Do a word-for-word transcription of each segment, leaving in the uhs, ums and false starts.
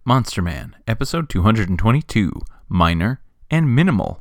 Monster Man, Episode two hundred twenty-two, Minor and Minimal.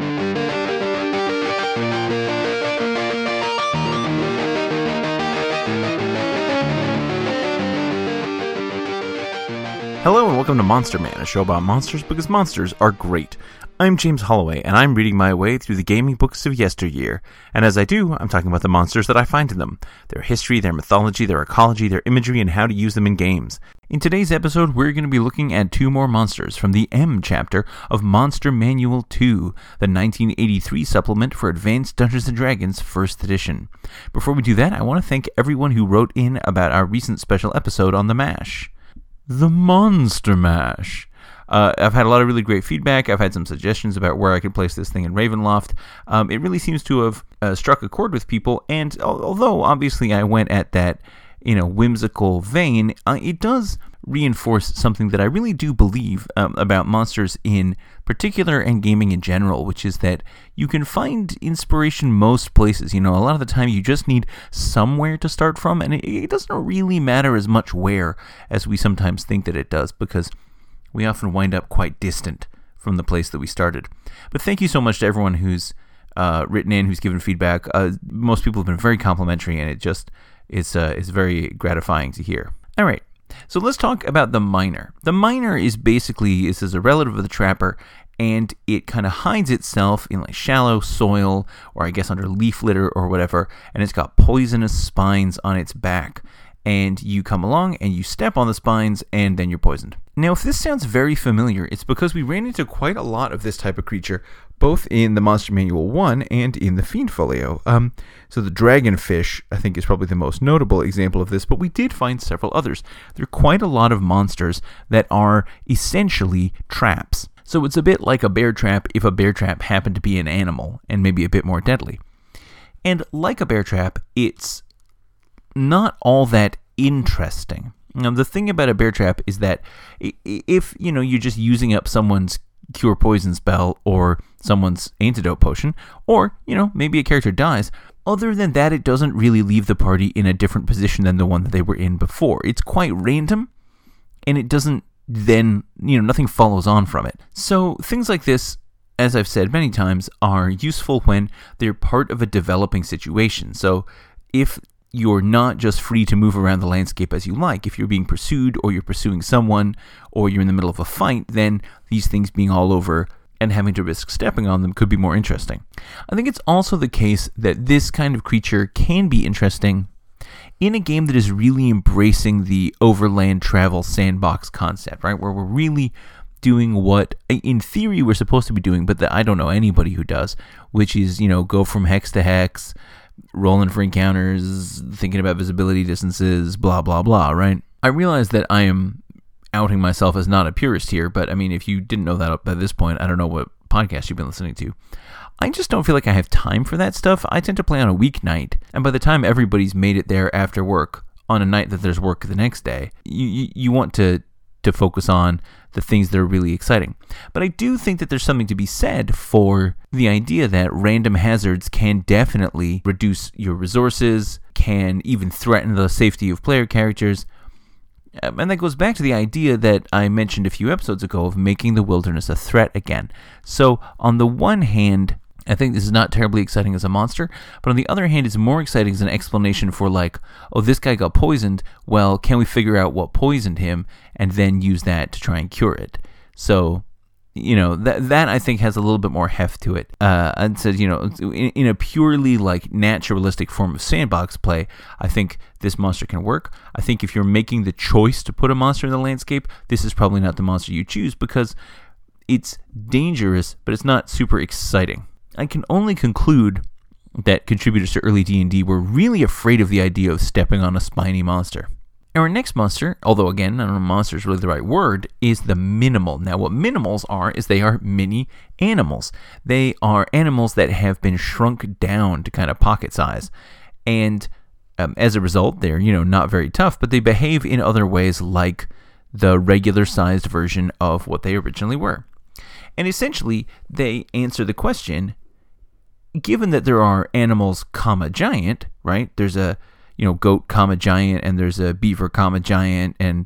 Hello and welcome to Monster Man, a show about monsters because monsters are great. I'm James Holloway, and I'm reading my way through the gaming books of yesteryear. And as I do, I'm talking about the monsters that I find in them, their history, their mythology, their ecology, their imagery, and how to use them in games. In today's episode, we're going to be looking at two more monsters from the M chapter of Monster Manual two, the nineteen eighty-three supplement for Advanced Dungeons and Dragons first edition. Before we do that, I want to thank everyone who wrote in about our recent special episode on the MASH. The Monster Mash. Uh, I've had a lot of really great feedback. I've had some suggestions about where I could place this thing in Ravenloft. Um, it really seems to have uh, struck a chord with people, and al- although obviously I went at that, you know, whimsical vein, uh, it does reinforce something that I really do believe um, about monsters in particular and gaming in general, which is that you can find inspiration most places. You know, a lot of the time you just need somewhere to start from, and it, it doesn't really matter as much where as we sometimes think that it does, because we often wind up quite distant from the place that we started. But thank you so much to everyone who's uh, written in, who's given feedback. Uh, most people have been very complimentary, and it just is uh, is very gratifying to hear. All right, so let's talk about the Minor. The Minor is basically, this is a relative of the Trapper, and it kind of hides itself in like shallow soil, or I guess under leaf litter or whatever, and it's got poisonous spines on its back. And you come along and you step on the spines and then you're poisoned. Now, if this sounds very familiar, it's because we ran into quite a lot of this type of creature, both in the Monster Manual one and in the Fiend Folio. Um, so the Dragonfish, I think, is probably the most notable example of this, but we did find several others. There are quite a lot of monsters that are essentially traps. So it's a bit like a bear trap if a bear trap happened to be an animal and maybe a bit more deadly. And like a bear trap, it's not all that interesting. Now, the thing about a bear trap is that if, you know, you're just using up someone's cure poison spell or someone's antidote potion, or, you know, maybe a character dies, other than that, it doesn't really leave the party in a different position than the one that they were in before. It's quite random, and it doesn't then, you know, nothing follows on from it. So things like this, as I've said many times, are useful when they're part of a developing situation. So if you're not just free to move around the landscape as you like. If you're being pursued, or you're pursuing someone, or you're in the middle of a fight, then these things being all over and having to risk stepping on them could be more interesting. I think it's also the case that this kind of creature can be interesting in a game that is really embracing the overland travel sandbox concept, right? Where we're really doing what, in theory, we're supposed to be doing, but that I don't know anybody who does, which is, you know, go from hex to hex, rolling for encounters, thinking about visibility distances, blah, blah, blah, right? I realize that I am outing myself as not a purist here, but I mean, if you didn't know that by this point, I don't know what podcast you've been listening to. I just don't feel like I have time for that stuff. I tend to play on a weeknight, and by the time everybody's made it there after work, on a night that there's work the next day, you, you, you want to to focus on the things that are really exciting. But I do think that there's something to be said for the idea that random hazards can definitely reduce your resources, can even threaten the safety of player characters. And that goes back to the idea that I mentioned a few episodes ago of making the wilderness a threat again. So on the one hand, I think this is not terribly exciting as a monster, but on the other hand, it's more exciting as an explanation for like, oh, this guy got poisoned. Well, can we figure out what poisoned him and then use that to try and cure it? So, you know, that that I think has a little bit more heft to it. Uh, and so, you know, in, in a purely like naturalistic form of sandbox play, I think this monster can work. I think if you're making the choice to put a monster in the landscape, this is probably not the monster you choose because it's dangerous, but it's not super exciting. I can only conclude that contributors to early D and D were really afraid of the idea of stepping on a spiny monster. Our next monster, although again, I don't know if monster is really the right word, is the Minimal. Now, what Minimals are is they are mini animals. They are animals that have been shrunk down to kind of pocket size. And um, as a result, they're, you know, not very tough, but they behave in other ways like the regular-sized version of what they originally were. And essentially, they answer the question, given that there are animals, comma, giant, right? There's a, you know, goat, comma, giant, and there's a beaver, comma, giant, and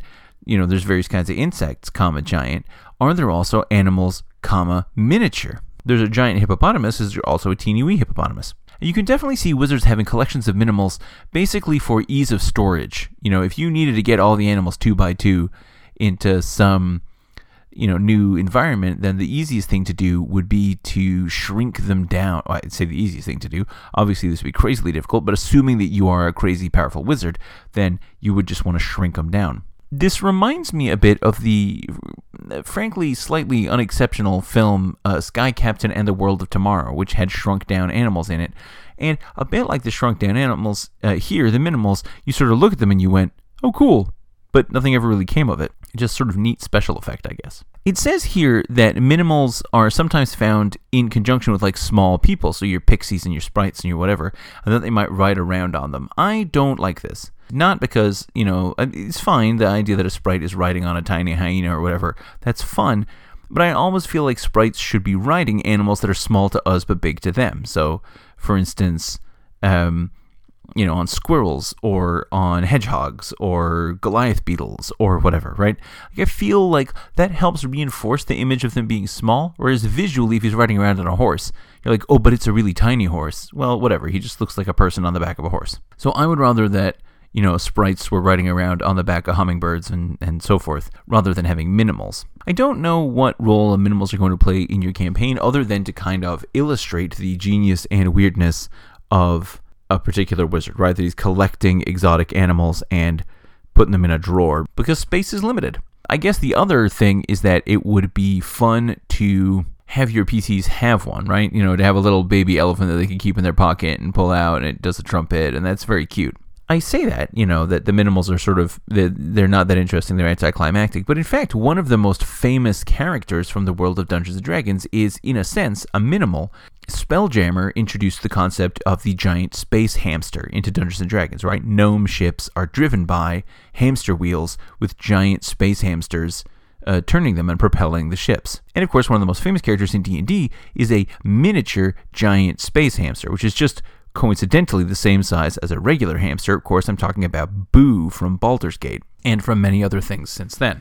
you know, there's various kinds of insects, comma, giant, are there also animals, comma, miniature? There's a giant hippopotamus, is there also a teeny wee hippopotamus? And you can definitely see wizards having collections of minimals basically for ease of storage. You know, if you needed to get all the animals two by two into some, you know, new environment, then the easiest thing to do would be to shrink them down. Well, I'd say the easiest thing to do. Obviously, this would be crazily difficult, but assuming that you are a crazy powerful wizard, then you would just want to shrink them down. This reminds me a bit of the, frankly, slightly unexceptional film uh, Sky Captain and the World of Tomorrow, which had shrunk down animals in it. And a bit like the shrunk down animals uh, here, the minimals, you sort of look at them and you went, oh, cool. But nothing ever really came of it. Just sort of neat special effect, I guess. It says here that minimals are sometimes found in conjunction with like small people, so your pixies and your sprites and your whatever, and that they might ride around on them. I don't like this. Not because, you know, it's fine, the idea that a sprite is riding on a tiny hyena or whatever, that's fun, but I almost feel like sprites should be riding animals that are small to us but big to them. So, for instance, um... you know, on squirrels or on hedgehogs or Goliath beetles or whatever, right? Like I feel like that helps reinforce the image of them being small, whereas visually, if he's riding around on a horse, you're like, oh, but it's a really tiny horse. Well, whatever. He just looks like a person on the back of a horse. So I would rather that, you know, sprites were riding around on the back of hummingbirds and, and so forth, rather than having minimals. I don't know what role minimals are going to play in your campaign other than to kind of illustrate the genius and weirdness of a particular wizard, right? That he's collecting exotic animals and putting them in a drawer because space is limited. I guess the other thing is that it would be fun to have your P Cs have one, right? You know, to have a little baby elephant that they can keep in their pocket and pull out and it does a trumpet, and that's very cute. I say that, you know, that the minimals are sort of, they're, they're not that interesting, they're anticlimactic, but in fact, one of the most famous characters from the world of Dungeons and Dragons is, in a sense, a minimal. Spelljammer introduced the concept of the giant space hamster into Dungeons and Dragons, right? Gnome ships are driven by hamster wheels with giant space hamsters uh, turning them and propelling the ships. And of course, one of the most famous characters in D and D is a miniature giant space hamster, which is just coincidentally the same size as a regular hamster. Of course, I'm talking about Boo from Baldur's Gate, and from many other things since then.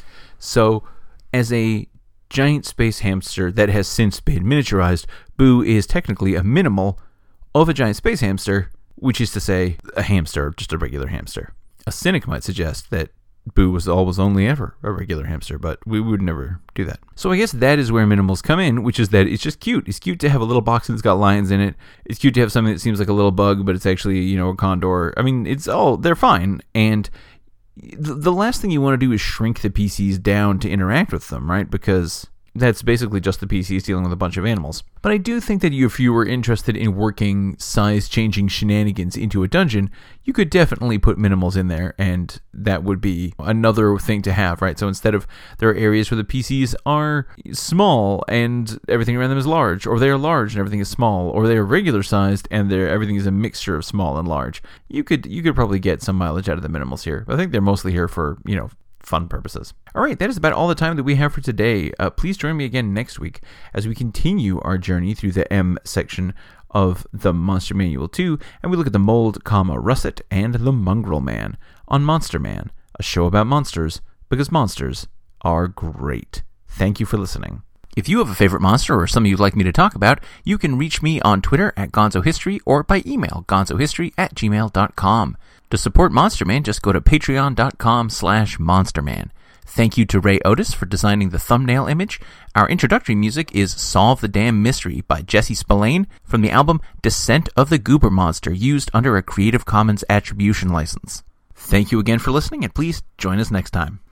So, as a giant space hamster that has since been miniaturized, Boo is technically a minimal of a giant space hamster, which is to say, a hamster, just a regular hamster. A cynic might suggest that Boo was always only ever a regular hamster, but we would never do that. So I guess that is where minimals come in, which is that it's just cute. It's cute to have a little box that's got lions in it. It's cute to have something that seems like a little bug, but it's actually, you know, a condor. I mean, it's all, they're fine. And the, the last thing you want to do is shrink the P Cs down to interact with them, right? Because that's basically just the P Cs dealing with a bunch of animals. But I do think that if you were interested in working size-changing shenanigans into a dungeon, you could definitely put minimals in there, and that would be another thing to have, right? So instead of, there are areas where the P Cs are small and everything around them is large, or they are large and everything is small, or they are regular-sized and they're, everything is a mixture of small and large. You could you could probably get some mileage out of the minimals here. I think they're mostly here for, you know, fun purposes. All right, that is about all the time that we have for today. Uh, please join me again next week as we continue our journey through the M section of the Monster Manual two, and we look at the Mold, comma, Russet, and the Mongrel Man on Monster Man, a show about monsters because monsters are great. Thank you for listening. If you have a favorite monster or something you'd like me to talk about, you can reach me on Twitter at GonzoHistory or by email, gonzohistory at gmail dot com. To support Monster Man, just go to patreon.com slash monsterman. Thank you to Ray Otis for designing the thumbnail image. Our introductory music is Solve the Damn Mystery by Jesse Spillane from the album Descent of the Goober Monster, used under a Creative Commons Attribution license. Thank you again for listening, and please join us next time.